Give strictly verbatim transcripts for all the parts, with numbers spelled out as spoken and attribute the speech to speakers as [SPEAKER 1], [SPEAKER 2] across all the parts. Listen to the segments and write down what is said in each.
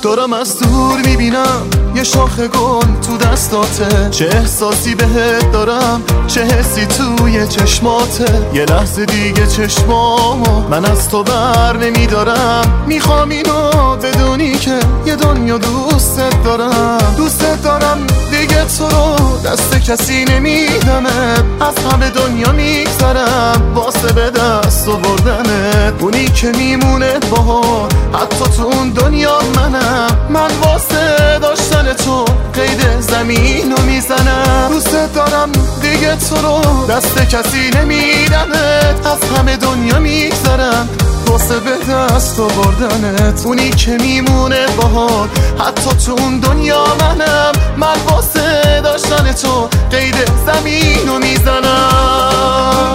[SPEAKER 1] دارم از دور میبینم یه شاخ گل تو دستاته، چه احساسی بهت دارم، چه حسی توی چشماته. یه لحظه دیگه چشمامو من از تو بر نمیدارم، میخوام اینو بدونی که یه دنیا دوستت دارم. دوستت دارم دیگه تو رو دست کسی نمیدمه، از همه دنیا میگذرم واسه به دست آوردنت. اونی که میمونه باها حتی تو اون دنیا منم، من واسه داشتن تو قید زمین رو میزنم. دوستت دارم دیگه تو رو دست کسی نمیدمت، از همه دنیا میگذرم واسه به دست آوردنت. اونی که میمونه باهات حتی تو اون دنیا منم، من واسه داشتن تو قید زمین رو میزنم.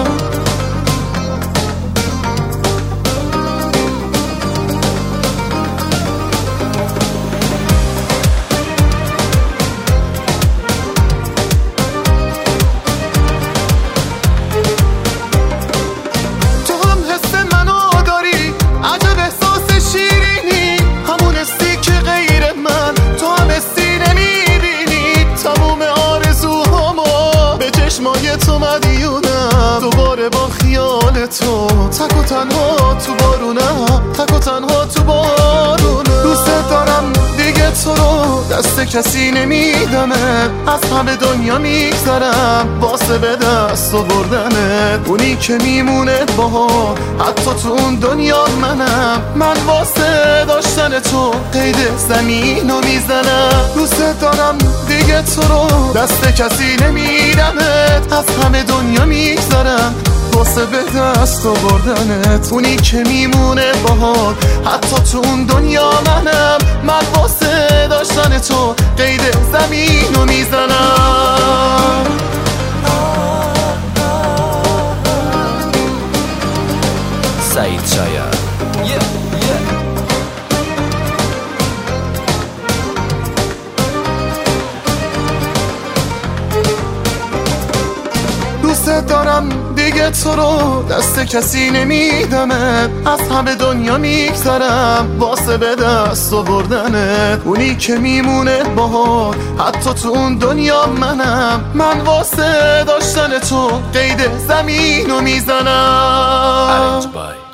[SPEAKER 1] تو مدیونم دوباره با خیال تو، تک و تنها تو بارونم، تک و تنها تو بارونم. دوستت دارم دیگه تو رو دست کسی نمیدمه، از همه دنیا میگذرم واسه به دست آوردنت. اونی که میمونه باها حتی تو اون دنیا منم، من واسه داشتن تو قید زمین رو میزنم. دوستت دارم دیگه تو رو دست کسی نمیدمت، از همه دنیا میگذرم واسه به دست آوردنت. اونی که میمونه باهات حتی تو اون دنیا منم، من واسه داشتن تو قید زمین رو میزنم.
[SPEAKER 2] سعید شاید
[SPEAKER 1] دوستت دارم دیگه تو رو دست کسی نمیدمه، از همه دنیا میگذرم واسه به دست آوردنت. اونی که میمونه باهات حتی تو اون دنیا منم، من واسه داشتن تو قید زمین رو میزنم.